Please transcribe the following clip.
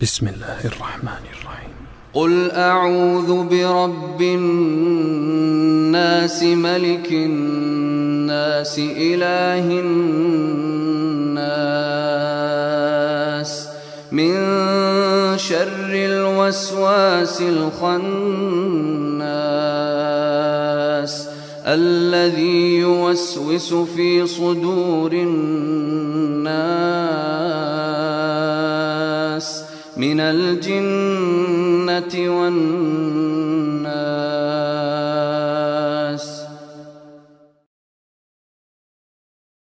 بسم الله الرحمن الرحيم. قل أعوذ برب الناس ملك الناس إله الناس من شر الوسواس الخناس الذي يوسوس في صدور الناس من الجنة والناس.